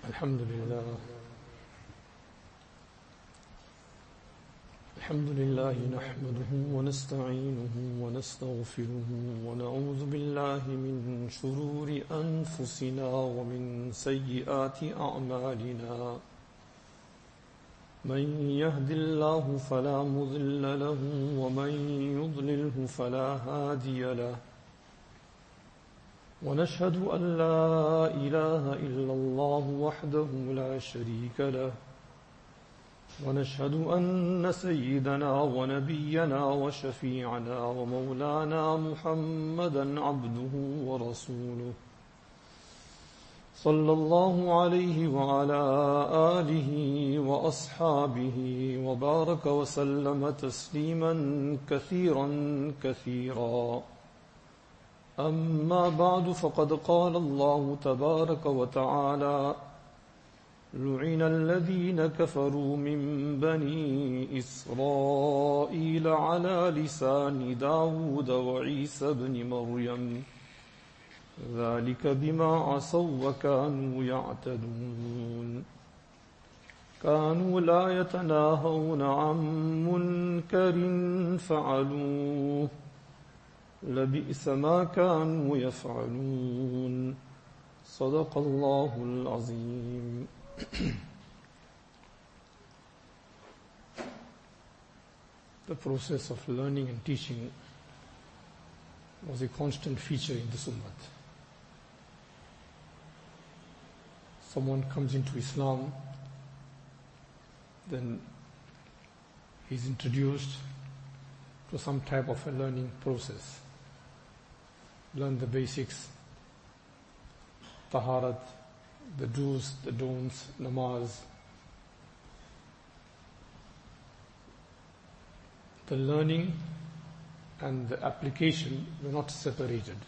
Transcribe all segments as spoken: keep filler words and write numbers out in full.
الحمد لله الحمد لله نحمده ونستعينه ونستغفره ونعوذ بالله من شرور أنفسنا ومن سيئات أعمالنا من يهد الله فلا مضل له ومن يضلله فلا هادي له ونشهد أن لا إله إلا الله وحده لا شريك له ونشهد أن سيدنا ونبينا وشفيعنا ومولانا محمدا عبده ورسوله صلى الله عليه وعلى آله وأصحابه وبارك وسلم تسليما كثيرا كثيرا أما بعد فقد قال الله تبارك وتعالى لعن الذين كفروا من بني إسرائيل على لسان داود وعيسى بن مريم ذلك بما عصوا وكانوا يعتدون كانوا لا يتناهون عن منكر فعلوه لبئس ما كانوا يفعلون صدق الله العظيم. The process of learning and teaching was a constant feature in this ummah. Someone comes into Islam, then he's introduced to some type of a learning process. Learn the basics, taharat, the do's, the don'ts, namaz. The learning and the application were not separated.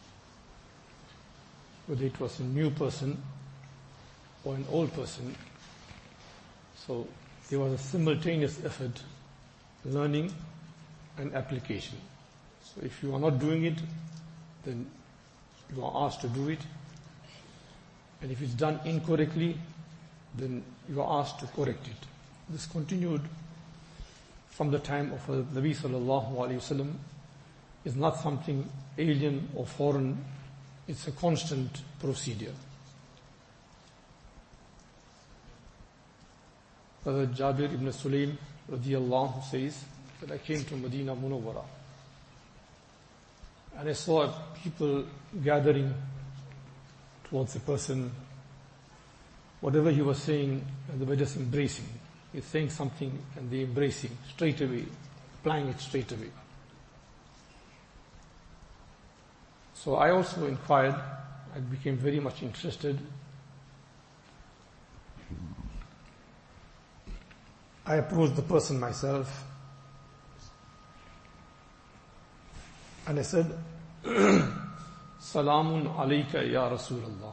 Whether it was a new person or an old person. So there was a simultaneous effort, learning and application. So if you are not doing it, then you are asked to do it. And if it's done incorrectly, then you are asked to correct it. This continued from the time of the Nabi sallallahu alayhi wasallam. Is not something alien or foreign. It's a constant procedure. Brother Jabir ibn Sulaim radiyallahu says that I came to Medina Munawwara and I saw people gathering towards a person. Whatever he was saying, they were just embracing. He's saying something and they embracing straight away, applying it straight away. So I also inquired. I became very much interested. I approached the person myself and I said, Salamun alayka ya Rasulullah.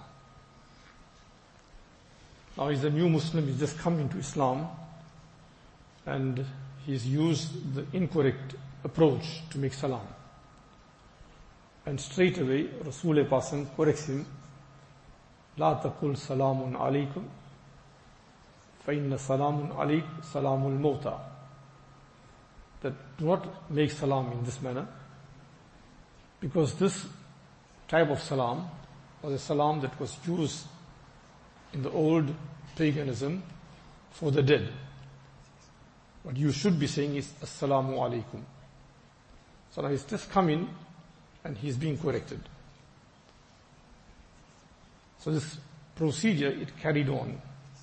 Now he's a new Muslim, he's just come into Islam and he's used the incorrect approach to make salam. And straight away Rasul Pasam corrects him, La taqul salamun alaykum fa inna salamun alayk salamul mawta. That do not make salam in this manner, because this type of salam was a salam that was used in the old paganism for the dead. What you should be saying is Assalamu alaikum. So now he's just come in and he's being corrected. So this procedure, it carried on.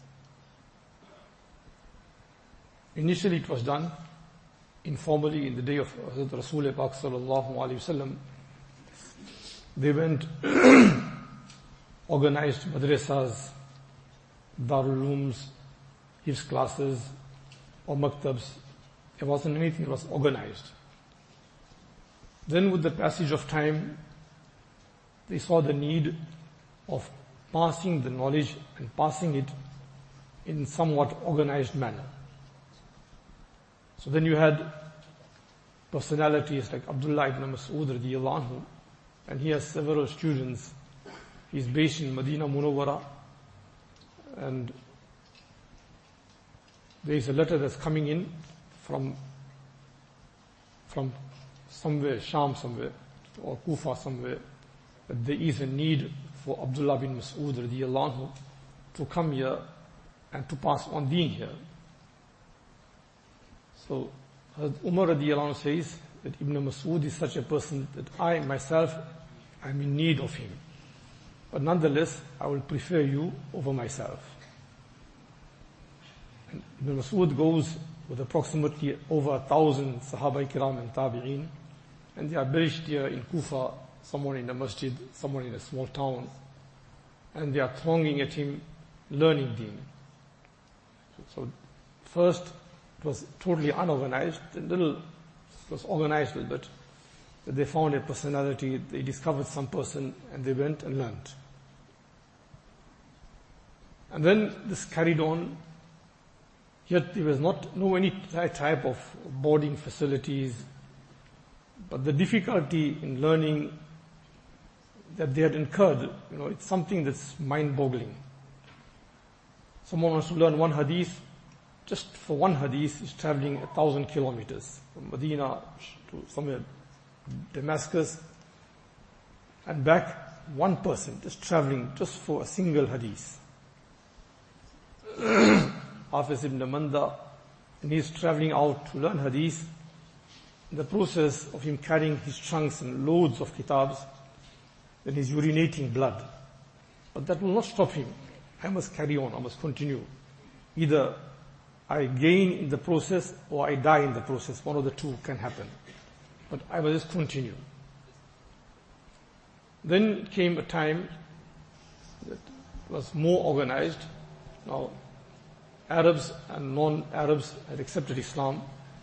Initially it was done informally in the day of Hazrat Rasul Pak sallallahu alayhi wasallam. They went organized madrasas, darul ulooms, hifz classes or maktabs. There wasn't anything that was organized. Then with the passage of time, they saw the need of passing the knowledge and passing it in somewhat organized manner. So then you had personalities like Abdullah ibn Mas'ud radiyallahu anhu, and he has several students. He's based in Medina Munawwara. and there is a letter that's coming in from from somewhere, Sham somewhere, or Kufa somewhere, that there is a need for Abdullah bin Mas'ud radiyallahu anhu to come here and to pass on deen here. So Umar radiyallahu anhu says that Ibn Mas'ud is such a person that I myself am in need of him. But nonetheless, I will prefer you over myself. And Ibn Mas'ud goes with approximately over a thousand Sahaba Kiram and Tabi'een, and they are buried here in Kufa, someone in a masjid, someone in a small town, and they are thronging at him, learning deen. So first it was totally unorganized, a little, it was organized a little bit. They found a personality, they discovered some person, and they went and learned. And then this carried on, yet there was not no any type of boarding facilities, but the difficulty in learning that they had incurred, you know, it's something that's mind-boggling. Someone wants to learn one hadith, just for one hadith is traveling a thousand kilometers from Medina to somewhere, Damascus, and back, one person just traveling just for a single hadith. Hafiz ibn Manda, and he's traveling out to learn hadith. In the process of him carrying his trunks and loads of kitabs, then he's urinating blood. But that will not stop him. I must carry on, I must continue. Either I gain in the process or I die in the process. One of the two can happen. But I will just continue. Then came a time that was more organized. Now, Arabs and non-Arabs had accepted Islam.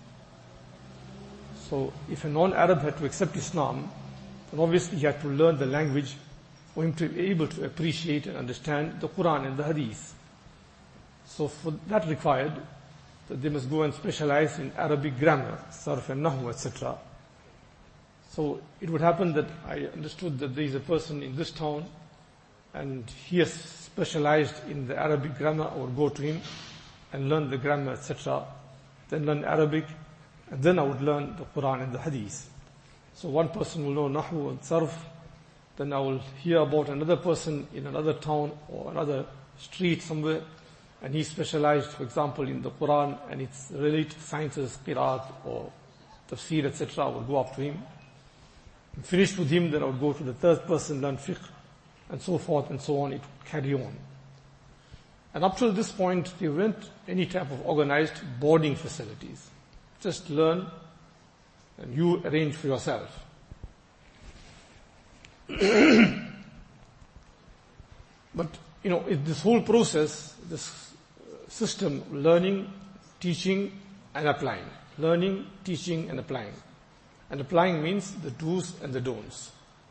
So if a non-Arab had to accept Islam, then obviously he had to learn the language for him to be able to appreciate and understand the Quran and the Hadith. So for that required that they must go and specialize in Arabic grammar, sarf and nahu, et cetera. So it would happen that I understood that there is a person in this town and he has specialized in the Arabic grammar. I would go to him and learn the grammar, et cetera. Then learn Arabic, and then I would learn the Quran and the Hadith. So one person will know nahu and sarf, then I will hear about another person in another town or another street somewhere, and he specialized, for example, in the Quran and its related sciences, qiraat or tafsir, et cetera. I would go up to him. And finished with him, then I would go to the third person, learn fiqh, and so forth and so on. It would carry on. And up till this point, there weren't any type of organized boarding facilities. Just learn and you arrange for yourself. But, you know, it, this whole process, this system, learning, teaching, and applying. Learning, teaching, and applying. And applying means the do's and the don'ts.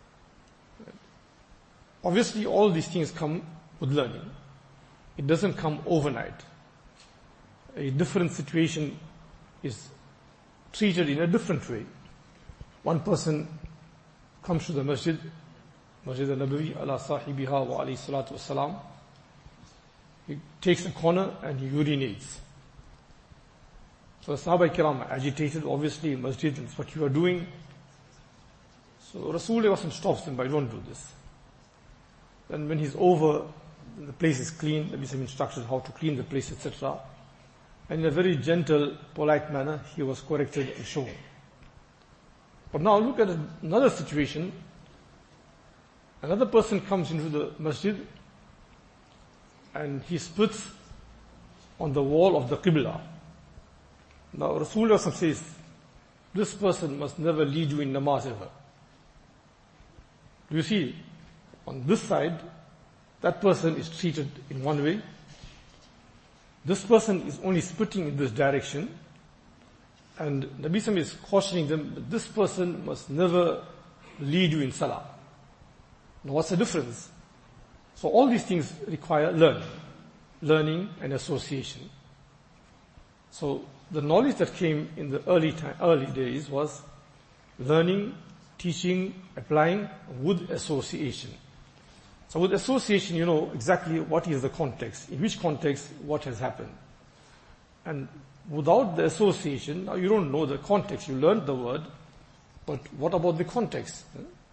Obviously, all these things come with learning. It doesn't come overnight. A different situation is treated in a different way. One person comes to the masjid, Masjid al-Nabawi ala sahibiha wa alayhi salatu wassalam. He takes a corner and he urinates. So the Sahaba Kiram are agitated, obviously, in masjid, and it's what you are doing. So Rasulullah stops him, but don't do this. Then when he's over, the place is clean, there be some instructions how to clean the place, et cetera. And in a very gentle, polite manner, he was corrected and shown. But now look at another situation. Another person comes into the masjid and he spits on the wall of the Qibla. Now Rasulullah says, this person must never lead you in namaz ever. Do you see? On this side, that person is treated in one way. This person is only spitting in this direction. And Nabi Sallallahu is cautioning them that this person must never lead you in salah. Now what's the difference? So all these things require learning. Learning and association. So the knowledge that came in the early time, early days was learning, teaching, applying with association. So with association, you know exactly what is the context, in which context what has happened. And without the association, now you don't know the context. You learned the word, but what about the context?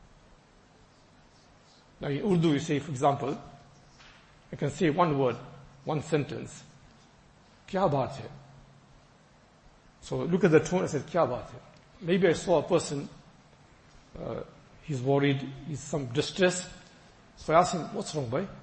Now in Urdu you say, for example, I can say one word, one sentence. Kya baat hai? So look at the tone, I said, kya baat hai? Maybe I saw a person, uh, he's worried, he's some distress. So I asked him, what's wrong, boy?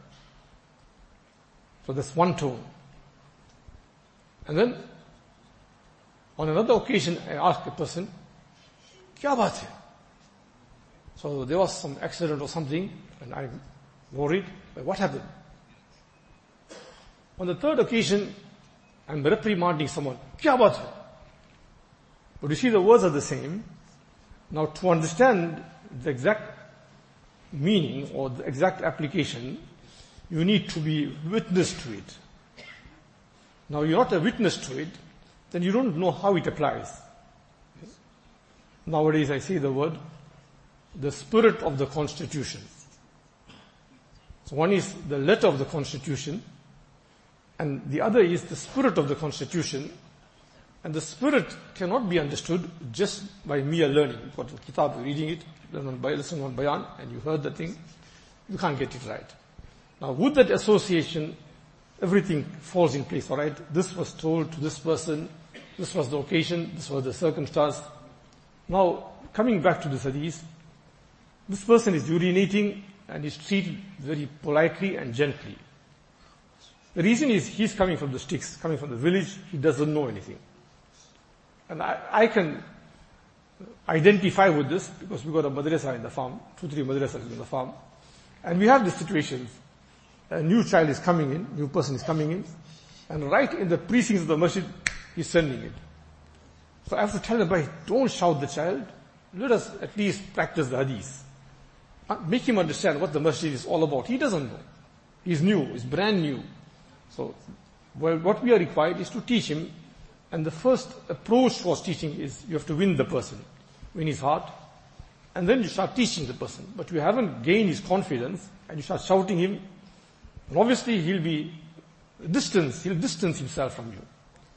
So that's one tone. And then, on another occasion, I asked a person, kya baat hai? So there was some accident or something, and I worried, what happened? On the third occasion, I'm reprimanding someone, kya baat hai? But you see, the words are the same. Now, to understand the exact meaning or the exact application, you need to be witness to it. Now, you're not a witness to it, then you don't know how it applies. Nowadays, I say the word, the spirit of the Constitution. So one is the letter of the Constitution, and the other is the spirit of the Constitution. And the spirit cannot be understood just by mere learning. You've got a kitab, reading it, listen on bayan, and you heard the thing. You can't get it right. Now, with that association, everything falls in place, alright? This was told to this person, this was the occasion, this was the circumstance. Now, coming back to this hadith, this person is urinating and is treated very politely and gently. The reason is he's coming from the sticks, coming from the village, he doesn't know anything. And I, I can identify with this because we got a madrasa in the farm, two, three madrasas in the farm. And we have the situations. A new child is coming in, new person is coming in, and right in the precincts of the masjid, he's sending it. So I have to tell the boy, don't shout the child. Let us at least practice the hadith. Make him understand what the masjid is all about. He doesn't know. He's new, he's brand new. So, well, what we are required is to teach him. And the first approach towards teaching is you have to win the person, win his heart, and then you start teaching the person. But you haven't gained his confidence, and you start shouting him, and obviously he'll be distance, he'll distance himself from you.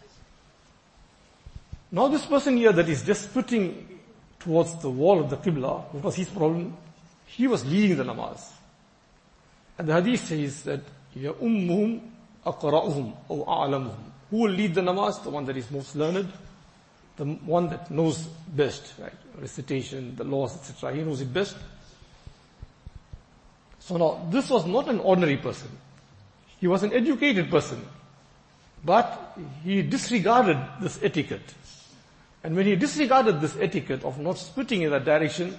Now this person here that is just putting towards the wall of the Qibla, what was his problem? He was leading the namaz. And the hadith says that, Ya ummuhum aqra'uhum aw a'lamuhum. Who will lead the namaz? The one that is most learned, the one that knows best, right? Recitation, the laws, et cetera. He knows it best. So now, this was not an ordinary person. He was an educated person. But he disregarded this etiquette. And when he disregarded this etiquette of not spitting in that direction,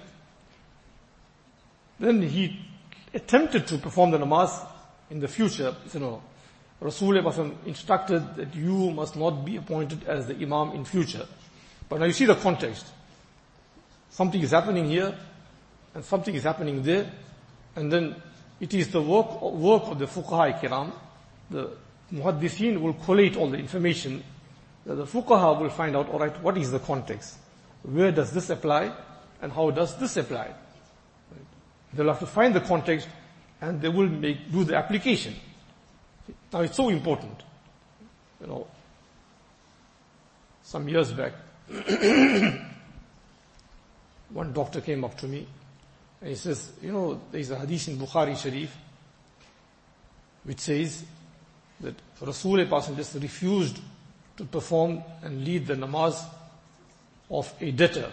then he attempted to perform the namaz in the future. You know, Rasulullah instructed that you must not be appointed as the imam in future. But now you see the context. Something is happening here, and something is happening there, and then it is the work, work of the fuqaha kiram. The muhaddithin will collate all the information. The fuqaha will find out, alright, what is the context? Where does this apply, and how does this apply? They'll have to find the context, and they will make, do the application. Now it's so important. You know, some years back, one doctor came up to me and he says, you know, there is a hadith in Bukhari Sharif which says that Rasulullah just refused to perform and lead the namaz of a debtor.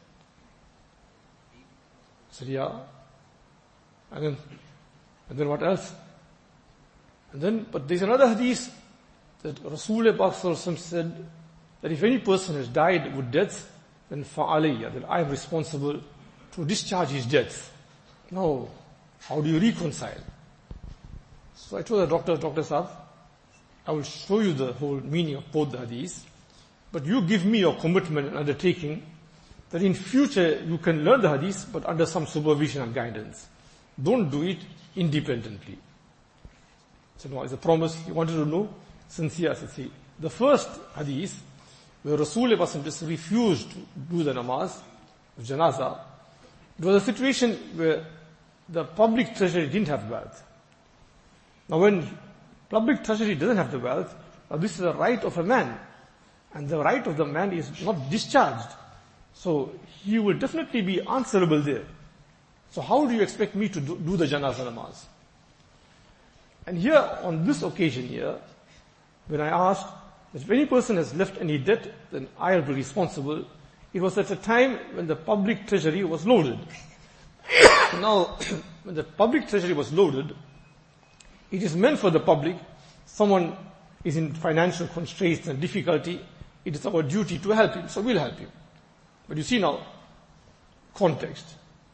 I said, yeah. And then, and then what else? And then, but there's another hadith that Rasulullah said that if any person has died with debts, then fa'alayya, that I am responsible to discharge his debts. Now, how do you reconcile? So I told the doctor, Doctor Saab, I will show you the whole meaning of both the hadiths, but you give me your commitment and undertaking that in future you can learn the hadiths, but under some supervision and guidance. Don't do it independently. So no, it's a promise. He wanted to know sincerity. The first hadith, where Rasulullah just refused to do the namaz of janazah, it was a situation where the public treasury didn't have wealth. Now when public treasury doesn't have the wealth, now this is the right of a man. And the right of the man is not discharged. So he will definitely be answerable there. So how do you expect me to do, do the janazah namaz? And here, on this occasion here, when I asked that if any person has left any debt, then I will be responsible. It was at a time when the public treasury was loaded. Now, when the public treasury was loaded, it is meant for the public. Someone is in financial constraints and difficulty. It is our duty to help him, so we'll help him. But you see now, context.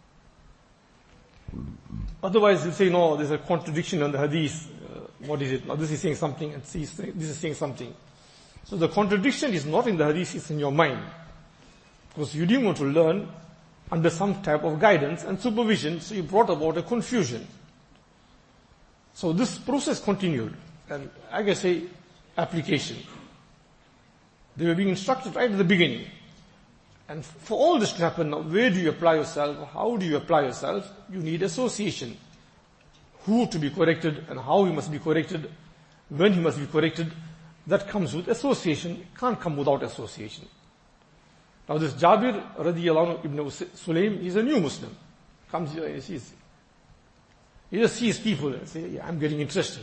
Otherwise, you say, no, there's a contradiction on the hadith. Uh, what is it? Now this is saying something and this is saying something. So the contradiction is not in the hadith, it's in your mind. Because you didn't want to learn under some type of guidance and supervision, so you brought about a confusion. So this process continued. And I can say, application. They were being instructed right at the beginning. And for all this to happen, now where do you apply yourself? How do you apply yourself? You need association. Who to be corrected and how he must be corrected, when he must be corrected, that comes with association. It can't come without association. Now this Jabir radiallahu anhu ibn Sulaim, he's a new Muslim. Comes here and he sees, he just sees people and says, yeah, I'm getting interested.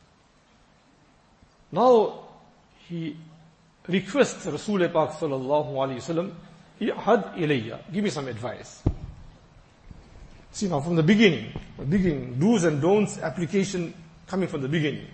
Now he requests Rasulullah Pak sallallahu alayhi wasallam, Had ilayya, give me some advice. See now from the beginning, the beginning, do's and don'ts, application coming from the beginning.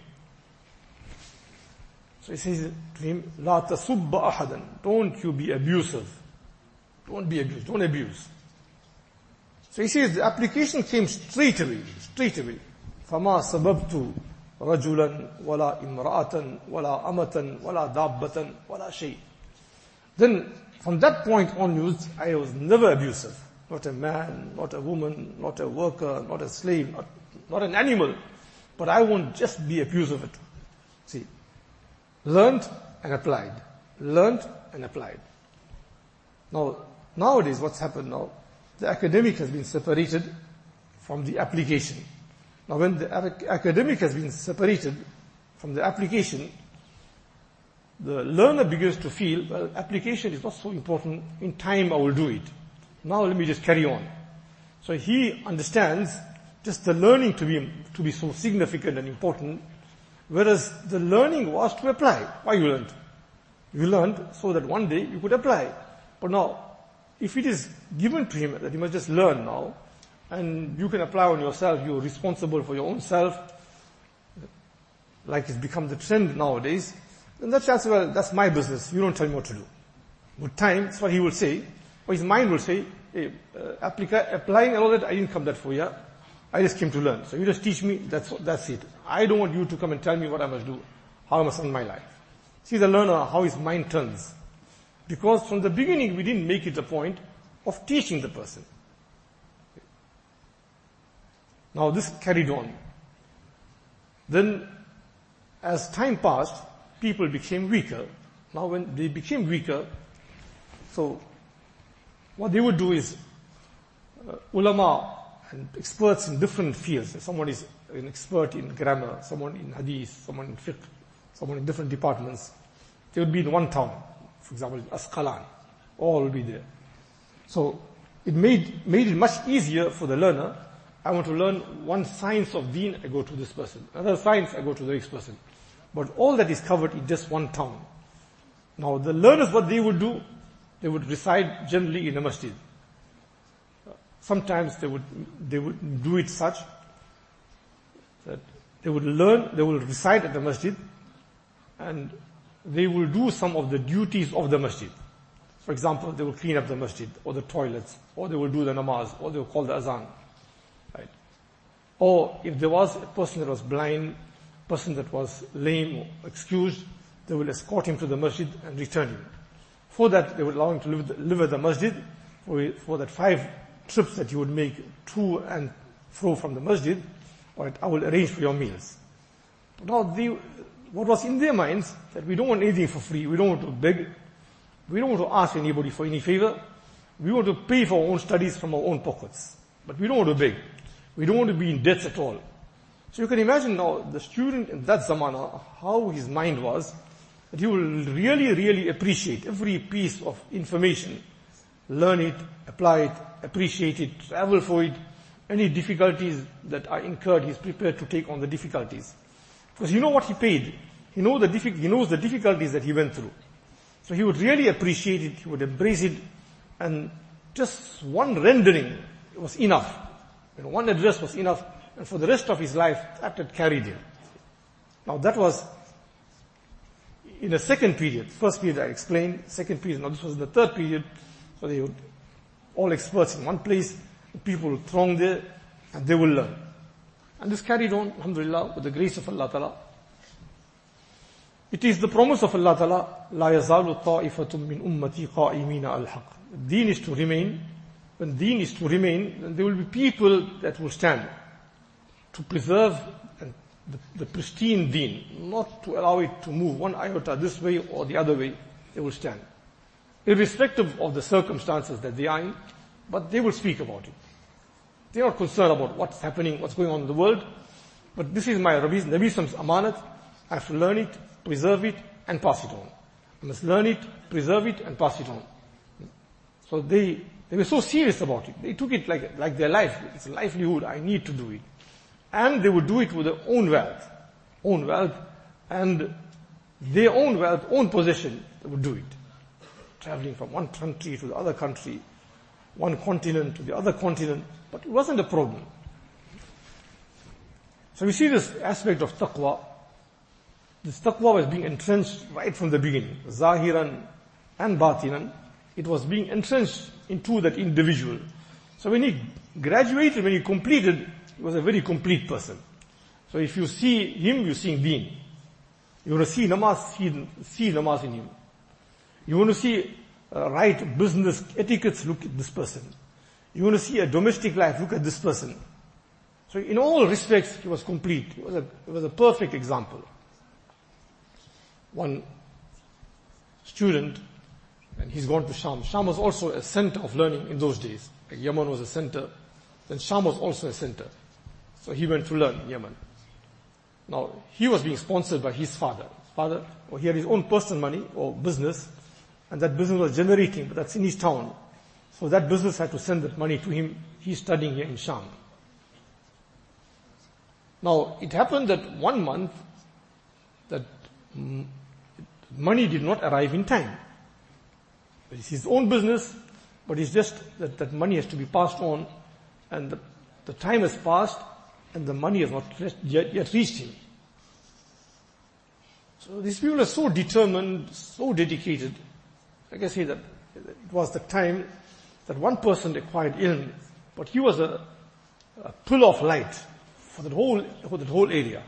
So he says to him, La tasubba ahadan, don't you be abusive. Don't be abused, don't abuse. So he says the application came straight away, straight away. فَمَا سَبَبْتُ رَجُلًا وَلَا إِمْرَأَةً وَلَا أَمَةً وَلَا دَابَّةً وَلَا شَيْءٍ. Then from that point onwards, I was never abusive. Not a man, not a woman, not a worker, not a slave, not, not an animal. But I won't just be abusive at all. See, learned and applied. Learned and applied. Now, nowadays what's happened now, the academic has been separated from the application. Now when the academic has been separated from the application, the learner begins to feel, well, application is not so important. In time I will do it. Now let me just carry on. So he understands just the learning to be, to be so significant and important, whereas the learning was to apply. Why you learned? You learned so that one day you could apply. But now, if it is given to him that you must just learn now, and you can apply on yourself, you're responsible for your own self, like it's become the trend nowadays, then that's as well, that's my business. You don't tell me what to do. With time, that's what he will say. Or his mind will say, hey, uh, applica- applying and all that, I didn't come that for you. I just came to learn. So you just teach me, that's, that's it. I don't want you to come and tell me what I must do, how I must run my life. See the learner, how his mind turns. Because from the beginning, we didn't make it a point of teaching the person. Now this carried on. Then, as time passed, people became weaker. Now when they became weaker, so what they would do is, uh, ulama and experts in different fields. Someone is an expert in grammar, someone in hadith, someone in fiqh, someone in different departments. They would be in one town. For example, Asqalan. All will be there. So it made, made it much easier for the learner. I want to learn one science of deen, I go to this person. Another science, I go to the next person. But all that is covered in just one town. Now the learners, what they would do, they would reside generally in a masjid. Sometimes they would, they would do it such that they would learn, they will reside at the masjid and they will do some of the duties of the masjid. For example, they will clean up the masjid or the toilets, or they will do the namaz, or they will call the azan. Right? Or if there was a person that was blind, person that was lame or excused, they will escort him to the masjid and return him. For that, they would allow him to live, live at the masjid for, for that five trips that you would make to and fro from the masjid. All right, I will arrange for your meals. Now, the, what was in their minds, that we don't want anything for free, we don't want to beg, we don't want to ask anybody for any favor, we want to pay for our own studies from our own pockets. But we don't want to beg. We don't want to be in debts at all. So you can imagine now the student in that zamana, how his mind was, that he will really, really appreciate every piece of information, learn it, apply it, appreciate it, travel for it. Any difficulties that are incurred, he's prepared to take on the difficulties. Because you know what he paid. He knows the diffi- he knows the difficulties that he went through. So he would really appreciate it, he would embrace it, and just one rendering was enough. You know, one address was enough, and for the rest of his life, that had carried him. Now that was in a second period. First period I explained, second period, now this was the third period. So they would, all experts in one place, people would throng there, and they will learn. And this carried on, alhamdulillah, with the grace of Allah Ta'ala. It is the promise of Allah Ta'ala, لا يزال طائفة من أمتي قائمين على الحق. Deen is to remain. When deen is to remain, then there will be people that will stand to preserve and the, the pristine deen, not to allow it to move one iota this way or the other way. They will stand, irrespective of the circumstances that they are in, but they will speak about it. They are not concerned about what's happening, what's going on in the world, but this is my Nabi Sallam's amanat. I have to learn it, preserve it, and pass it on. I must learn it, preserve it, and pass it on. So they, they were so serious about it. They took it like, like their life. It's a livelihood. I need to do it. And they would do it with their own wealth. Own wealth. And their own wealth, own possession, they would do it. Traveling from one country to the other country, one continent to the other continent. But it wasn't a problem. So we see this aspect of taqwa. This taqwa was being entrenched right from the beginning. Zahiran and batinan. It was being entrenched into that individual. So when he graduated, when he completed, he was a very complete person. So if you see him, you're seeing deen. You want to see namaz, see, see namaz in him. You want to see uh, right business etiquettes, look at this person. You want to see a domestic life, look at this person. So in all respects, he was complete. He was a, he was a perfect example. One student, and he's gone to Sham. Sham was also a center of learning in those days. Like Yemen was a center. Then Sham was also a center. So he went to learn in Yemen. Now, he was being sponsored by his father. His father, or he had his own personal money or business, and that business was generating, but that's in his town. So that business had to send that money to him. He's studying here in Sham. Now, it happened that one month, that money did not arrive in time. It's his own business, but it's just that that money has to be passed on, and the, the time has passed, and the money has not yet, yet reached him. So these people are so determined, so dedicated. Like I say, that it was the time that one person acquired ilm, but he was a, a pillar of light for the whole for the whole area.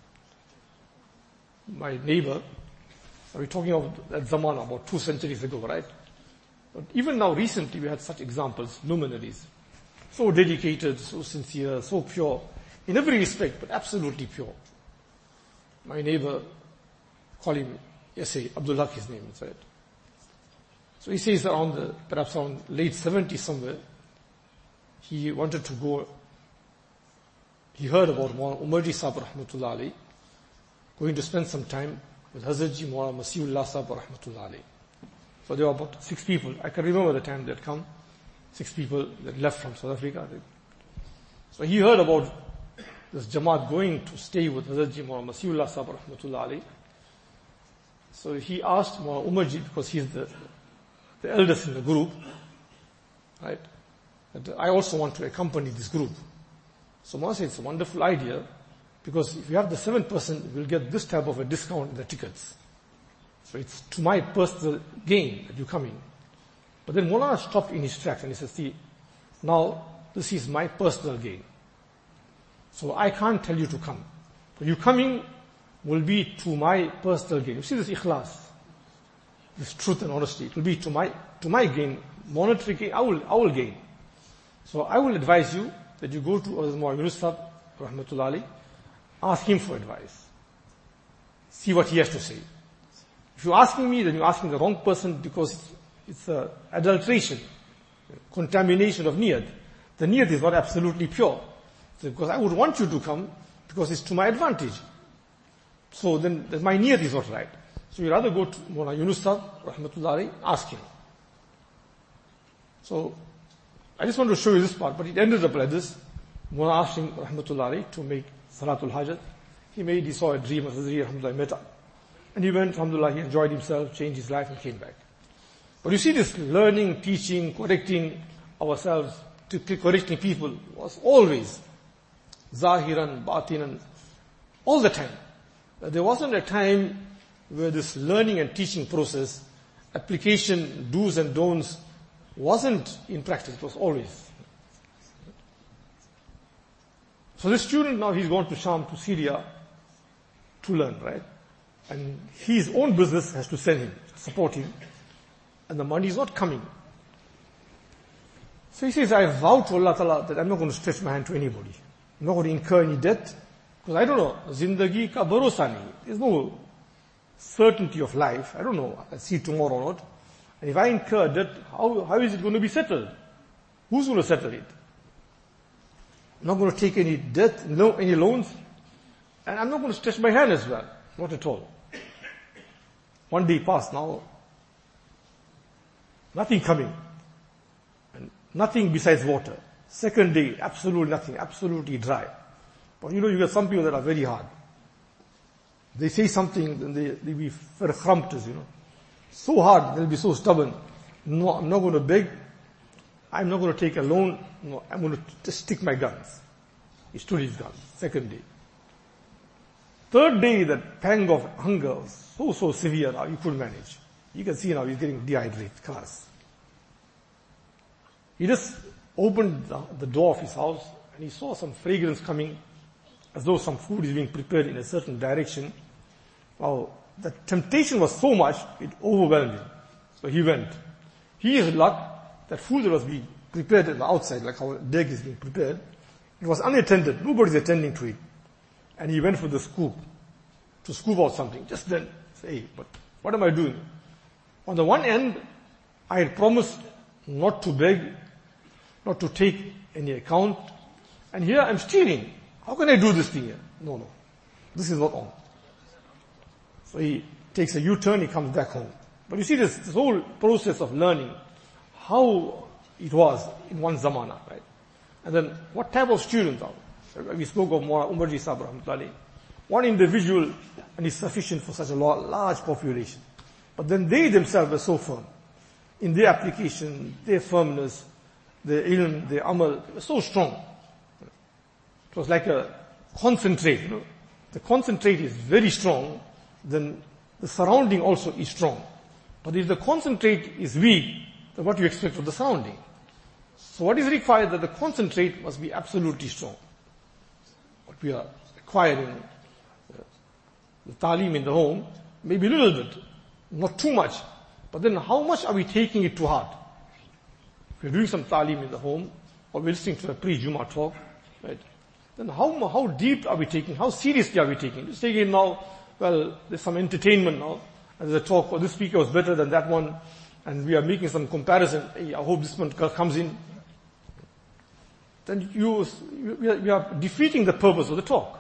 My neighbor, we're talking of that Zamana about two centuries ago, right? But even now, recently, we had such examples, luminaries. So dedicated, so sincere, so pure, in every respect, but absolutely pure. My neighbor, call him, yes, say, Abdul Haq, his name is, right? So he says around the, perhaps around late seventies somewhere, he wanted to go, he heard about Maulana Umarji Sahib Rahmatullah Alayhi, going to spend some time with Hazrat Ji Maulana Masihullah Sahib Rahmatullah Alayhi. So there were about six people. I can remember the time they had come. Six people that left from South Africa. So he heard about this Jamaat going to stay with Hazrat Ji Maulana Masihullah Sahib Rahmatullah Alayhi. So he asked Maulana Umarji, because he's the, the eldest in the group, right? That I also want to accompany this group. So Maulana said, it's a wonderful idea, because if you have the seventh person, we'll get this type of a discount in the tickets. So it's to my personal gain that you come in. But then Maulana stopped in his tracks and he says, see, now this is my personal gain. So I can't tell you to come. But you coming will be to my personal gain. You see this ikhlas, this truth and honesty. It will be to my, to my gain, monetary gain, I will, I will gain. So I will advise you that you go to Maulana Yunus Sahib, Rahmatullah Alayhi, ask him for advice. See what he has to say. If you're asking me, then you're asking the wrong person, because it's a adulteration, contamination of niyat. The niyat is not absolutely pure. So, because I would want you to come because it's to my advantage. So then, then my niyat is not right. So you rather go to Mawlana Yunus Sahib, rahmatullahi, ask him. So, I just want to show you this part, but it ended up like this. Mawlana asked him, rahmatullahi, to make Salatul Hajat. He made, he saw a dream of Hazri, rahmatullahi, met up. And he went, alhamdulillah, he enjoyed himself, changed his life and came back. But you see this learning, teaching, correcting ourselves, to correcting people was always zahiran, batinan, all the time. There wasn't a time where this learning and teaching process, application, do's and don'ts, wasn't in practice. It was always. So this student now, he's gone to Sham, to Syria, to learn, right? And his own business has to send him, support him. And the money is not coming. So he says, I vow to Allah Ta'ala that I'm not going to stretch my hand to anybody. I'm not going to incur any debt. Because I don't know, zindagi ka bharosa nahi. There's no certainty of life. I don't know, I'll see tomorrow or not. And if I incur debt, how, how is it going to be settled? Who's going to settle it? I'm not going to take any debt, no, any loans. And I'm not going to stretch my hand as well. Not at all. One day passed now. Nothing coming. And nothing besides water. Second day, absolutely nothing, absolutely dry. But you know, you get some people that are very hard. They say something, then they, they be verkramptes, you know. So hard, they'll be so stubborn. No, I'm not going to beg. I'm not going to take a loan. No, I'm going to just stick my guns. He stood his guns. Second day. Third day, that pang of hunger was so, so severe now, he couldn't manage. You can see now he's getting dehydrated, class. He just opened the, the door of his house and he saw some fragrance coming as though some food is being prepared in a certain direction. Wow, the temptation was so much, it overwhelmed him. So he went. He is luck that food that was being prepared at the outside, like how egg is being prepared, it was unattended. Nobody's attending to it. And he went for the scoop, to scoop out something. Just then, say, hey, but what am I doing? On the one end, I had promised not to beg, not to take any account. And here I'm stealing. How can I do this thing here? No, no. This is not on. So he takes a U-turn, he comes back home. But you see this, this whole process of learning, how it was in one zamana, right? And then what type of students are? We spoke of Umarji Sahib rahmatullahi. One individual and is sufficient for such a large population. But then they themselves were so firm. In their application, their firmness, their ilm, their amal, they were so strong. It was like a concentrate, you know. The concentrate is very strong, then the surrounding also is strong. But if the concentrate is weak, then what do you expect of the surrounding? So what is required that the concentrate must be absolutely strong. What we are acquiring, uh, the ta'lim in the home, maybe a little bit, not too much. But then how much are we taking it to heart? If we're doing some ta'lim in the home, or we're listening to a pre-Jummah talk, right? Then how, how deep are we taking? How seriously are we taking? Just taking it now, well, there's some entertainment now, and there's a talk, oh, this speaker was better than that one, and we are making some comparison. Hey, I hope this one comes in. Then you, we are, we are defeating the purpose of the talk.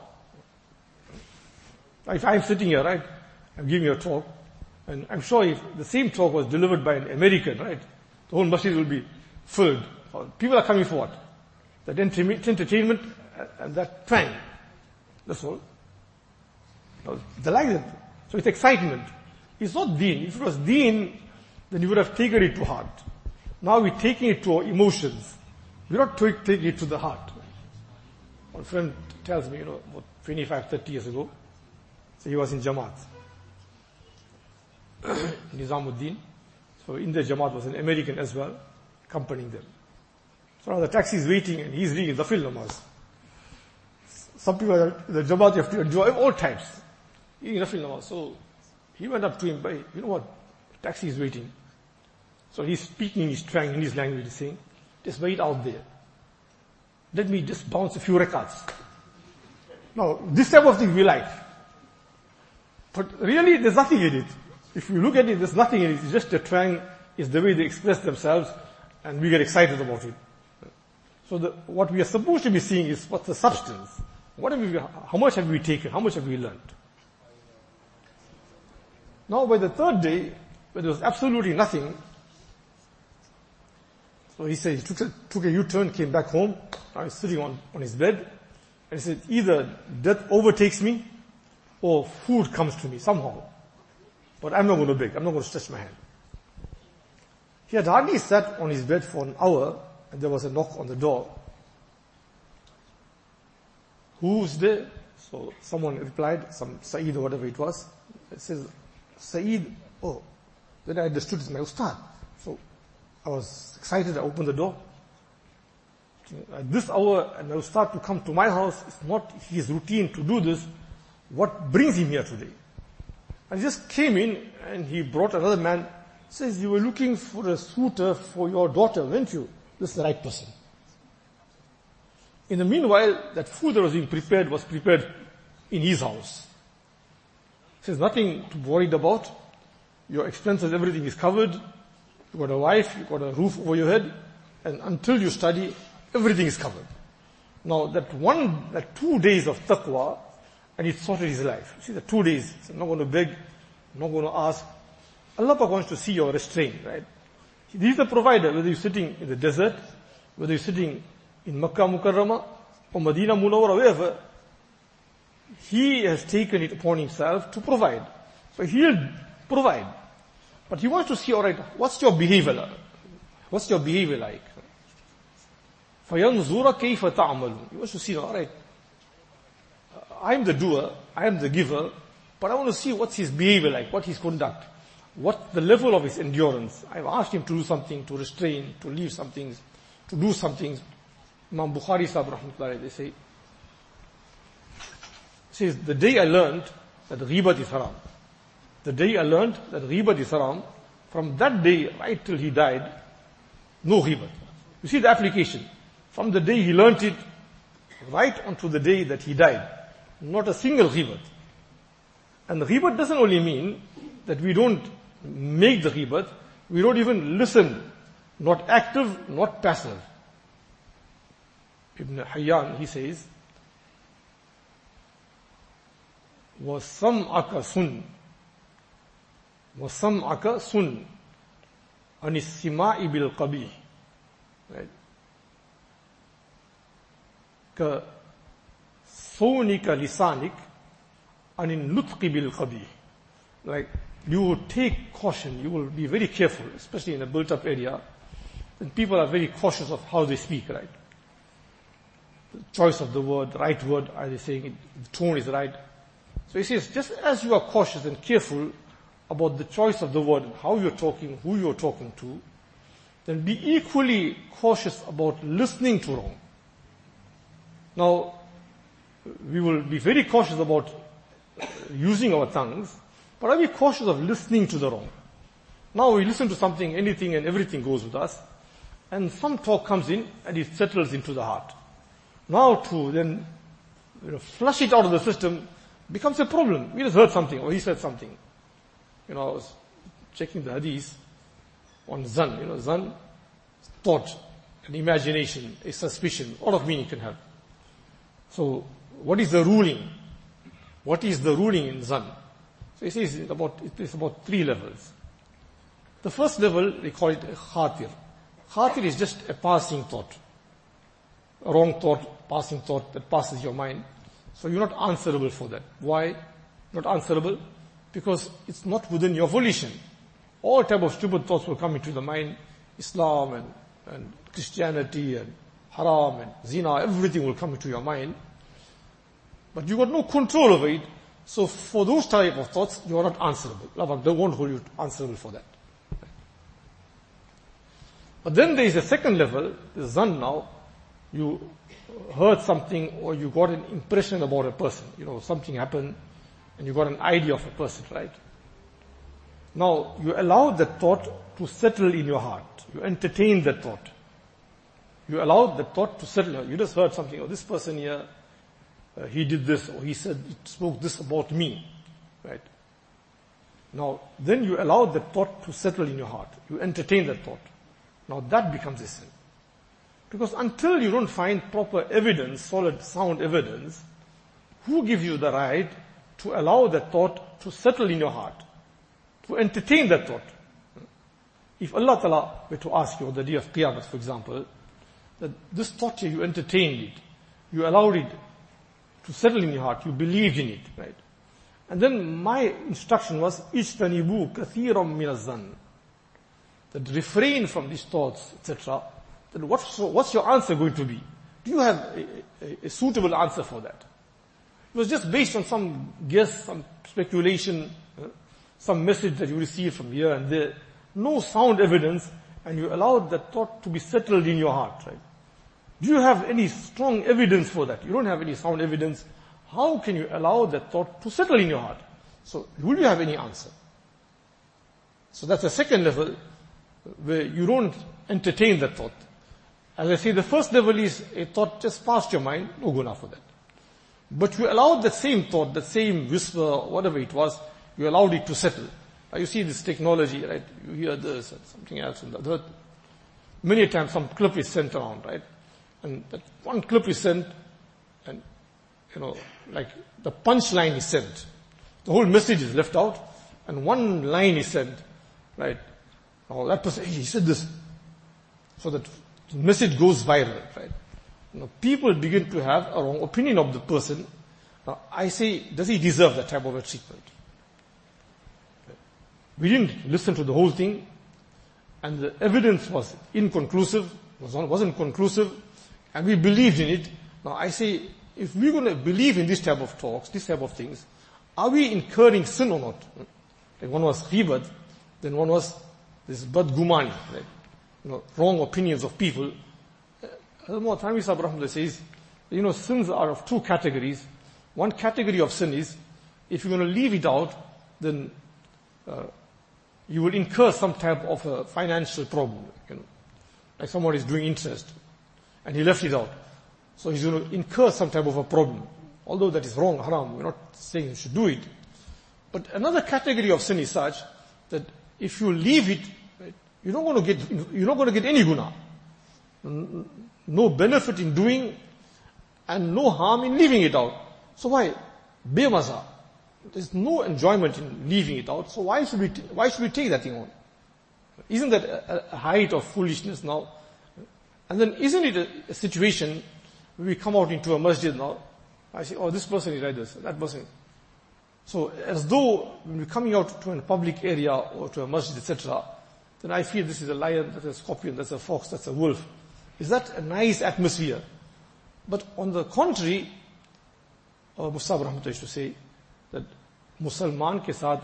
If I'm sitting here, right, I'm giving you a talk, and I'm sure if the same talk was delivered by an American, right, the whole masjid will be filled. People are coming for what? That entertainment and that twang. That's all. They like it. So it's excitement. It's not deen. If it was deen, then you would have taken it to heart. Now we're taking it to our emotions. We're not taking it to the heart. One friend tells me, you know, about twenty-five, thirty years ago, so he was in Jamaat. Nizamuddin. So in the Jamaat was an American as well, accompanying them. So now the taxi is waiting and he's reading the Nafil namaz. Some people are, the Jamaat you have to enjoy all types. Reading Nafil namaz. So he went up to him, by, you know what, the taxi is waiting. So he's speaking his twang in his language, he's saying, just wait out there. Let me just bounce a few rakats. Now, this type of thing we like. But really, there's nothing in it. If you look at it, there's nothing in it. It's just a twang, it's the way they express themselves, and we get excited about it. So the, what we are supposed to be seeing is what's the substance. What have we, how much have we taken? How much have we learned? Now by the third day, when there was absolutely nothing, so he said he took a, took a U-turn, came back home. I was sitting on, on his bed, and he said, either death overtakes me, or food comes to me somehow. But I'm not going to beg. I'm not going to stretch my hand. He had hardly sat on his bed for an hour, and there was a knock on the door. Who's there? So someone replied, some Saeed or whatever it was. It says, Saeed, oh. Then I understood it's my Ustad. So I was excited, I opened the door. At this hour, and my Ustad to come to my house, it's not his routine to do this. What brings him here today? And he just came in, and he brought another man, says, you were looking for a suitor for your daughter, weren't you? This is the right person. In the meanwhile, that food that was being prepared was prepared in his house. He says, nothing to be worried about. Your expenses, everything is covered. You've got a wife, you've got a roof over your head, and until you study, everything is covered. Now that one, that two days of taqwa, and it sorted his life. See, the two days, I'm not going to beg, I'm not going to ask. Allah wants to see your restraint, right? He is the provider, whether you're sitting in the desert, whether you're sitting in Makkah Mukarramah, or Medina Munawwara, wherever. He has taken it upon himself to provide. So he'll provide. But he wants to see, alright, what's your behavior like? What's your behavior like? فَيَنْظُرَ كَيْفَ تَعْمَلُ. He wants to see, alright, I'm the doer, I am the giver, but I want to see what's his behavior like, what his conduct, what the level of his endurance. I've asked him to do something, to restrain, to leave some things, to do some things. Imam Bukhari Sahib Rahmatullah, they say, says, the day I learned that ghibat is haram, the day I learned that ghibat is haram, from that day right till he died, no ghibat. You see the application. From the day he learned it, right onto the day that he died, not a single ghibat. And the ghibat doesn't only mean that we don't make the ghibat, we don't even listen, not active, not passive. Ibn Hayyan, he says, وَسَمْعَكَ سُنْ وَسَمْعَكَ سُنْ عَنِ السِّمَاءِ بِالْقَبِيحِ. Right? كَصَوْنِكَ لِسَانِكَ عَنِ النُّطْقِ بِالْقَبِيحِ. Like, you will take caution, you will be very careful, especially in a built-up area. And people are very cautious of how they speak, right? The choice of the word, the right word, are they saying it, the tone is right. So he says, just as you are cautious and careful about the choice of the word, how you're talking, who you're talking to, then be equally cautious about listening to wrong. Now, we will be very cautious about using our tongues, but are we cautious of listening to the wrong? Now we listen to something, anything and everything goes with us, and some talk comes in and it settles into the heart. Now to then, you know, flush it out of the system becomes a problem. We just heard something, or he said something. You know, I was checking the hadith on zan. You know, zan, thought, an imagination, a suspicion, all of meaning can have. So, what is the ruling? What is the ruling in zan? So he says it's about, it is about three levels. The first level, they call it a khatir. Khatir is just a passing thought. A wrong thought, passing thought that passes your mind. So you're not answerable for that. Why not answerable? Because it's not within your volition. All type of stupid thoughts will come into the mind. Islam and, and Christianity and haram and zina, everything will come into your mind. But you got no control over it. So for those type of thoughts, you are not answerable. Allah they won't hold you answerable for that. But then there is a second level, the zan now. You heard something or you got an impression about a person. You know, something happened and you got an idea of a person, right? Now, you allow that thought to settle in your heart. You entertain that thought. You allow that thought to settle. You just heard something, oh, this person here, uh, he did this, or he said, he spoke this about me, right? Now, then you allow that thought to settle in your heart. You entertain that thought. Now that becomes a sin. Because until you don't find proper evidence, solid, sound evidence, who gives you the right to allow that thought to settle in your heart, to entertain that thought? If Allah Ta'ala were to ask you on the day of Qiyamah, for example, that this thought here, you entertained it, you allowed it to settle in your heart, you believed in it, right? And then my instruction was, Ijtanibu kathiram minaz-zann, that refrain from these thoughts, et cetera. Then what's, what's your answer going to be? Do you have a, a, a suitable answer for that? It was just based on some guess, some speculation, uh, some message that you received from here and there. No sound evidence, and you allowed that thought to be settled in your heart, right? Do you have any strong evidence for that? You don't have any sound evidence. How can you allow that thought to settle in your heart? So, will you have any answer? So that's the second level, where you don't entertain that thought. As I say, the first level is a thought just passed your mind, no guna for that. But you allowed that same thought, that same whisper, whatever it was, you allowed it to settle. Now you see this technology, right? You hear this and something else and the other. Many times some clip is sent around, right? And that one clip is sent, and, you know, like the punchline is sent. The whole message is left out, and one line is sent, right? Now that person, hey, he said this. So that the message goes viral, right? You know, people begin to have a wrong opinion of the person. Now I say, does he deserve that type of a treatment? We didn't listen to the whole thing, and the evidence was inconclusive, was not, wasn't conclusive, and we believed in it. Now I say, if we're going to believe in this type of talks, this type of things, are we incurring sin or not? Like one was ghibat, then one was this badgumani, right? You know, wrong opinions of people. Hazrat Thanvi Sahib Rahmatullah says, you know, sins are of two categories. One category of sin is, if you're going to leave it out, then uh, you will incur some type of a financial problem, you know. Like someone is doing interest, and he left it out. So he's going to incur some type of a problem. Although that is wrong, haram, we're not saying you should do it. But another category of sin is such that if you leave it, right, you're not going to get, you're not going to get any guna. No benefit in doing, and no harm in leaving it out. So why? Bemaza. There's no enjoyment in leaving it out, so why should we, t- why should we take that thing on? Isn't that a, a height of foolishness now? And then isn't it a, a situation where we come out into a masjid now, I say, oh, this person is like this, that person. So as though when we're coming out to a public area or to a masjid, et cetera, then I feel this is a lion, that's a scorpion, that's a fox, that's a wolf. Is that a nice atmosphere? But on the contrary, uh, Musab Rahmatullah used to say that मुसलमान के साथ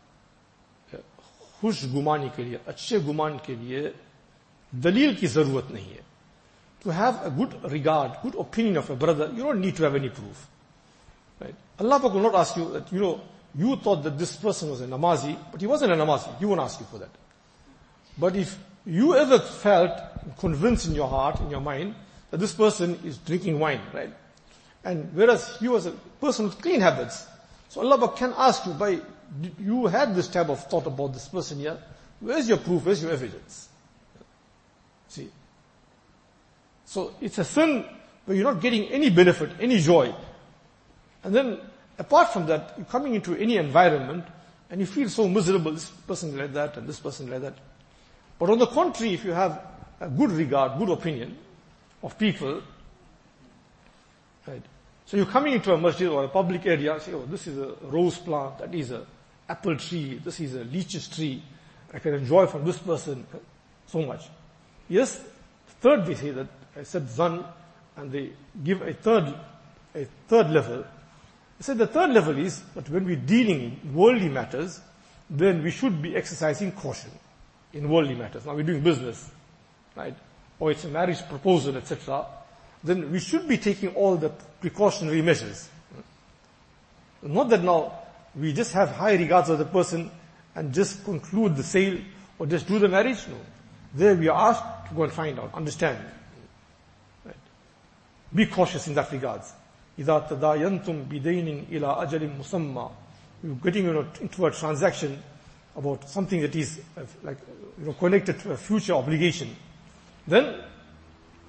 खुश गुमानी के लिए, अच्छे गुमान के लिए दलील की जरूरत नहीं है. To have a good regard, good opinion of a brother, you don't need to have any proof. Right? Allah will not ask you that, you know, you thought that this person was a namazi, but he wasn't a namazi. He won't ask you for that. But if you ever felt convinced in your heart, in your mind, that this person is drinking wine, right? And whereas he was a person with clean habits, so Allah can ask you, by, you had this type of thought about this person here, where's your proof, where's your evidence? See? So it's a sin where you're not getting any benefit, any joy. And then, apart from that, you're coming into any environment, and you feel so miserable, this person is like that, and this person is like that. But on the contrary, if you have a good regard, good opinion of people, right? So you're coming into a masjid or a public area, say, oh, this is a rose plant, that is a apple tree, this is a lychees tree, I can enjoy from this person so much. Yes, third they say that, I said zan, and they give a third, a third level. They said the third level is that when we're dealing in worldly matters, then we should be exercising caution in worldly matters. Now we're doing business, right? Or it's a marriage proposal, et cetera. Then we should be taking all the precautionary measures. Not that now we just have high regards of the person and just conclude the sale or just do the marriage. No. There we are asked to go and find out, understand. Right. Be cautious in that regards. إِذَا تَدَايَنْتُمْ بِدَيْنٍ إِلَىٰ أَجَلٍ مُسَمَّى. You're getting into a transaction about something that is like, you know, connected to a future obligation. Then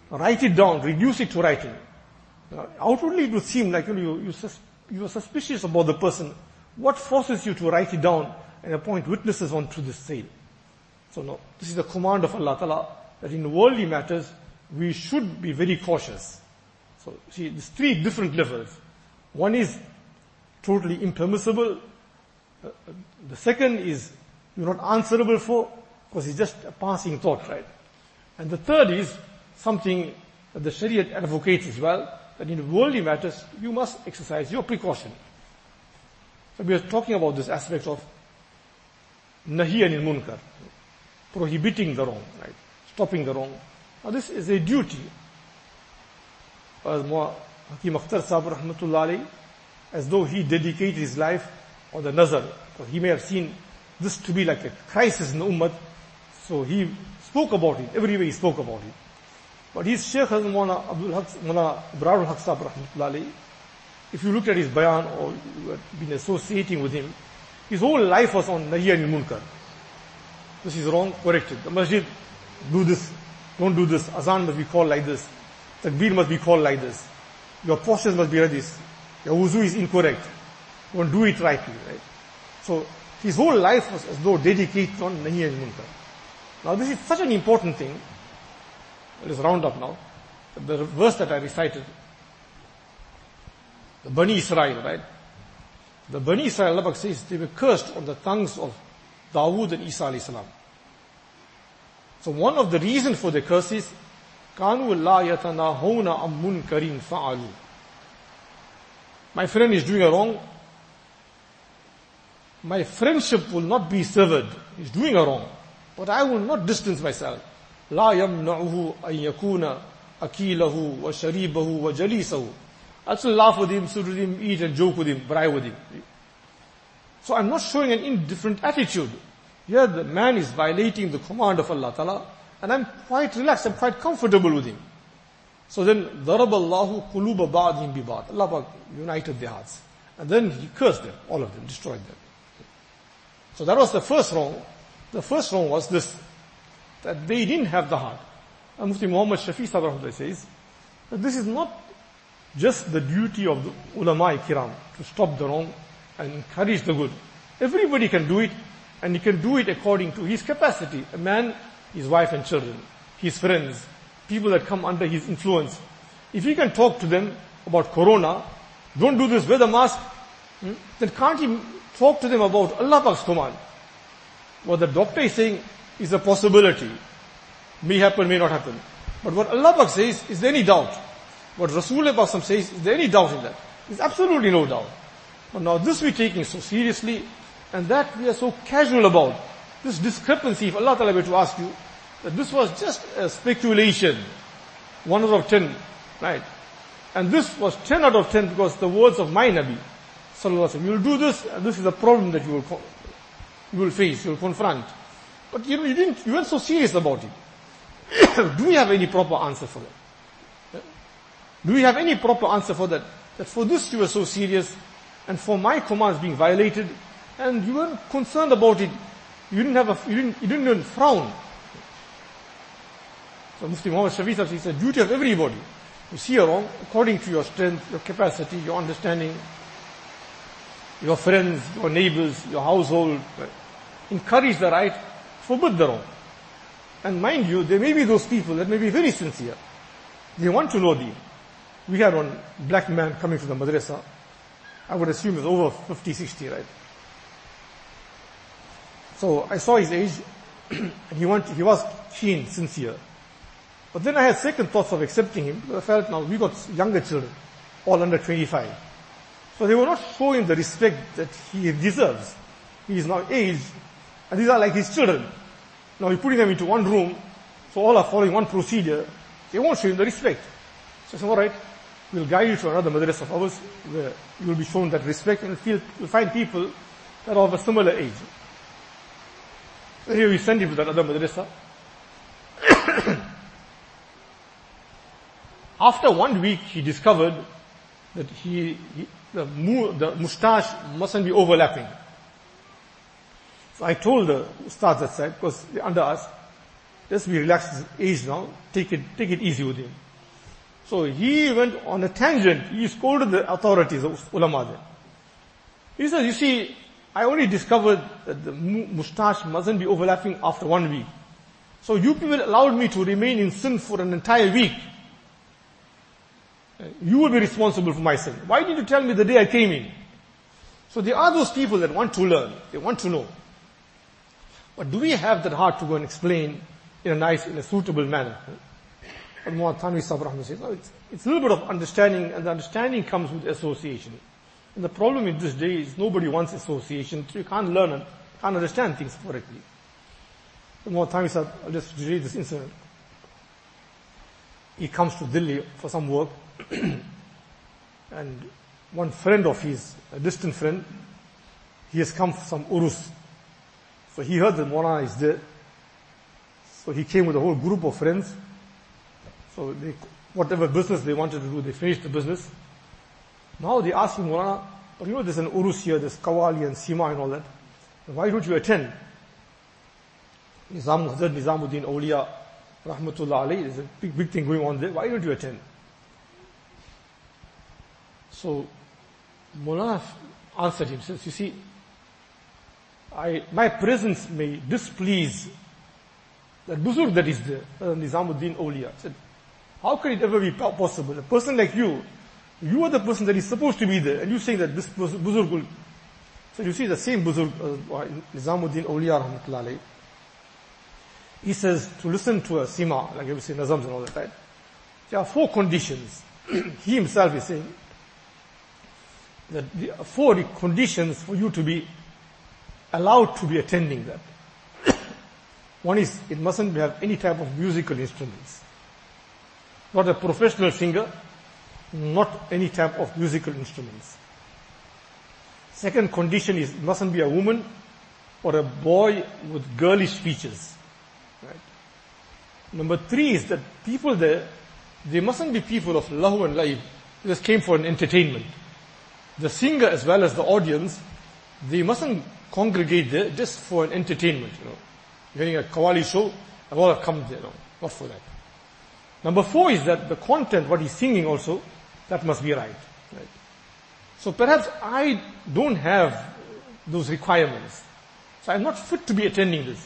write it down, reduce it to writing. Now, outwardly it would seem like you, know, you, you, sus- you are suspicious about the person. What forces you to write it down and appoint witnesses onto this sale? So no, this is the command of Allah Ta'ala, that in worldly matters, we should be very cautious. So see, there's three different levels. One is totally impermissible. Uh, the second is you're not answerable for, because it's just a passing thought, right? And the third is something that the Shariat advocates as well, that in worldly matters, you must exercise your precaution. So we are talking about this aspect of nahi anil munkar, prohibiting the wrong, right? Stopping the wrong. Now this is a duty. As Hakim Akhtar Sahib rahmatullah alayhi, as though he dedicated his life on the nazar, because he may have seen this to be like a crisis in the ummah, so he spoke about it, every way he spoke about it. But his Shaykh Hazrat Maulana Abdul Haq, Maulana Ibrahim Haq Sahib rahmatullah alayhi, if you look at his bayan or you have been associating with him, his whole life was on nahi anil munkar. This is wrong, correct it. The masjid, do this, don't do this. Azan must be called like this. Takbir must be called like this. Your postures must be like this. Your wuzu is incorrect. Don't do it rightly, right? So, his whole life was as though dedicated on nahi anil munkar. Now this is such an important thing. Let us round up now. The verse that I recited, the Bani Israel, right? The Bani Israel, Allah says, they were cursed on the tongues of Dawood and Isa alayhi salam. So one of the reasons for the curse is, كَانُوا لَا يَتَنَاهَوْنَ عَمْ مُنْكَرٍ فَعَلُوا. My friend is doing a wrong. My friendship will not be severed. He's doing a wrong. But I will not distance myself. لَا يَمْنَعُهُ أَن يَكُونَ أَكِيلَهُ وَشَرِيبَهُ وَجَلِيسَهُ. I still laugh with him, sit with him, eat and joke with him, bri with him. So I'm not showing an indifferent attitude. Here the man is violating the command of Allah Ta'ala, and I'm quite relaxed, I'm quite comfortable with him. So then, ضَرَبَ اللَّهُ قُلُوبَ بَعْضِهِمْ بِبَعْضٍ. Allah united their hearts. And then He cursed them, all of them, destroyed them. So that was the first wrong. The first wrong was this, that they didn't have the heart. And Mufti Muhammad Shafi Sahib says, that this is not just the duty of the ulama kiram to stop the wrong and encourage the good. Everybody can do it, and he can do it according to his capacity. A man, his wife and children, his friends, people that come under his influence. If he can talk to them about corona, don't do this, wear the mask, hmm, then can't he talk to them about Allah Pak's command? What the doctor is saying is a possibility. May happen, may not happen. But what Allah Pak says, is there any doubt? What Rasulullah says, is there any doubt in that? There's absolutely no doubt. But now this we're taking so seriously, and that we are so casual about. This discrepancy, if Allah Ta'ala were to ask you, that this was just a speculation, one out of ten, right? And this was ten out of ten because the words of my Nabi, sallallahu alaihi wasallam, you will do this, and this is a problem that you will, you will face, you will confront. But you know, you didn't, you weren't so serious about it. Do we have any proper answer for that? Do we have any proper answer for that? That for this you were so serious, and for my commands being violated, and you weren't concerned about it. You didn't have a, you didn't, you didn't even frown. So Mufti Muhammad Shafi says it's a duty of everybody. You see a wrong, according to your strength, your capacity, your understanding, your friends, your neighbors, your household. Right? Encourage the right, forbid the wrong. And mind you, there may be those people that may be very sincere. They want to know Deen. We had one black man coming to the madrasa. I would assume he was over fifty, sixty, right? So I saw his age, and he, want, he was keen, sincere. But then I had second thoughts of accepting him. I felt now we got younger children, all under twenty-five. So they were not showing the respect that he deserves. He is now aged, and these are like his children. Now we're putting them into one room, so all are following one procedure. They won't show him the respect. So I said, all right, we'll guide you to another madrasa of ours, where you will be shown that respect, and feel, you'll find people that are of a similar age. So here we send him to that other madrasa. After one week, he discovered that he, he the, mu, the mustache mustn't be overlapping. So I told the ustads that side, because they're under us, Let's be relaxed at his age now. Take it, take it easy with him. So he went on a tangent. He scolded the authorities of ulama there. He says, you see, I only discovered that the mustache mustn't be overlapping after one week. So you people allowed me to remain in sin for an entire week. You will be responsible for my sin. Why did you tell me the day I came in? So there are those people that want to learn. They want to know. But do we have that heart to go and explain in a nice, in a suitable manner? And Muhammad Thanvi Sahib says, no, it's, it's a little bit of understanding, and the understanding comes with association. And the problem in this day is nobody wants association, so you can't learn and can't understand things correctly. So Muhammad Thanvi Sahib, I'll just read this incident. He comes to Delhi for some work, and one friend of his, a distant friend, he has come for some urus. So he heard that Maulana is there. So he came with a whole group of friends. So they, whatever business they wanted to do, they finished the business. Now they ask him, Maulana, but you know there's an urus here, there's Qawwali and Sima and all that. Why don't you attend? Nizam Hazrat Nizamuddin Awliya, Rahmatullah alayhi, there's a big, big thing going on there. Why don't you attend? So Maulana answered him, says, you see, I, my presence may displease that Buzurg that is there, uh, Nizamuddin Awliya. Said, how can it ever be possible? A person like you, you are the person that is supposed to be there, and you saying that this Buzurg will... So you see the same Buzurg, uh, Nizamuddin Awliya Rahmatullah alayhi, he says to listen to a Sima, like you say Nazams and all that, right? There are four conditions. He himself is saying that there are four conditions for you to be allowed to be attending that. One is, it mustn't have any type of musical instruments. Not a professional singer, not any type of musical instruments. Second condition is, it mustn't be a woman or a boy with girlish features. Right? Number three is that people there, they mustn't be people of lahu and laib. They just came for an entertainment. The singer as well as the audience, they mustn't congregate there just for an entertainment, you know. You're getting a Qawwali show, I've all come there, no, not for that. Number four is that the content, what he's singing also, that must be right. Right? So perhaps I don't have those requirements. So I'm not fit to be attending this.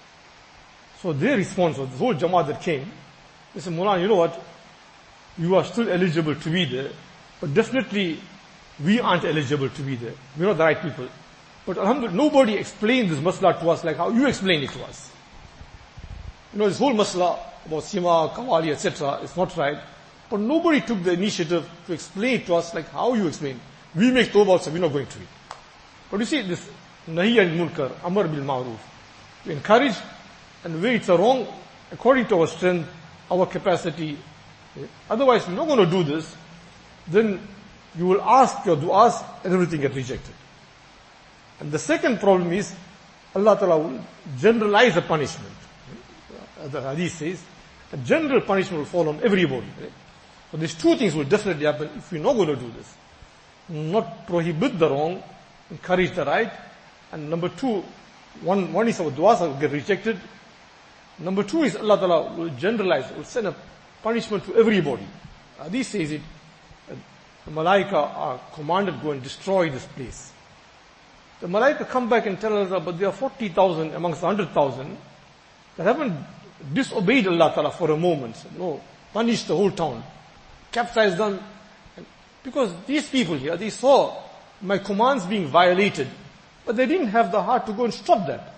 So their response was, the whole Jamaat that came, they said, Maulana, you know what? You are still eligible to be there, but definitely we aren't eligible to be there. We're not the right people. But alhamdulillah, nobody explained this masla to us like how you explain it to us. You know, this whole masla about Sima, Qawwali, et cetera is not right. But nobody took the initiative to explain it to us like how you explain. We make tawbah, so we're not going to it. But you see, this Nahi al-Munkar, Amar bil Ma'ruf, we encourage, and where it's a wrong, according to our strength, our capacity. Otherwise, we're not going to do this, then you will ask your du'as and everything get rejected. And the second problem is, Allah Ta'ala will generalize the punishment. The hadith says, a general punishment will fall on everybody. Right? So these two things will definitely happen if we're not going to do this. Not prohibit the wrong, encourage the right. And number two, one, one is our du'as will get rejected. Number two is Allah Ta'ala will generalize, will send a punishment to everybody. Hadith says it, the malaika are commanded to go and destroy this place. The malaika come back and tell us, but there are forty thousand amongst one hundred thousand that haven't disobeyed Allah Ta'ala for a moment. No, punish the whole town. Capsize them. Because these people here, they saw my commands being violated, but they didn't have the heart to go and stop that.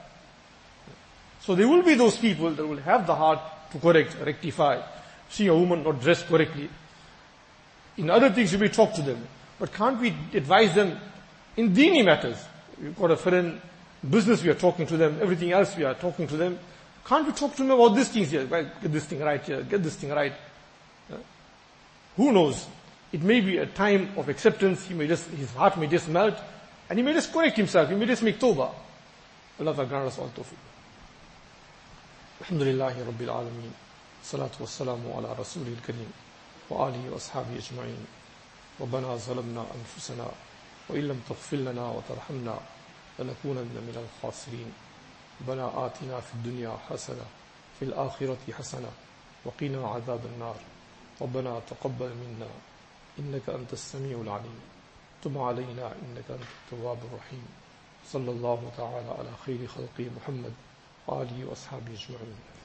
So there will be those people that will have the heart to correct, rectify, see a woman not dressed correctly. In other things you may talk to them, but can't we advise them in dini matters? We've got a friend, business we are talking to them, everything else we are talking to them. Can't we talk to them about these things here? Well, get this thing right here, get this thing right. Uh, who knows? It may be a time of acceptance, he may just, his heart may just melt, and he may just correct himself, he may just make tawbah. Allah Ta'ala grant us all tawfiq. Alhamdulillahi Rabbil Alameen. Salatu wassalamu ala Rasulil Kareem. وآله وأصحابه أجمعين ربنا ظلمنا أنفسنا وإن لم تغفر لنا وترحمنا لنكونن من الخاسرين ربنا آتنا في الدنيا حسنة fill आखिरति हसना वक़िना अज़ाबन्नार रब्बना तक़ब्बल मिन्ना इन्नका अंतस समीउल अलीम तुब अलैना इन्नका अंतत तव्वाबुर रहीम सल्लल्लाहु तआला अला खैरि खल्क़ि मुहम्मद व आलिहि व अस्हाबिहि अजमईन।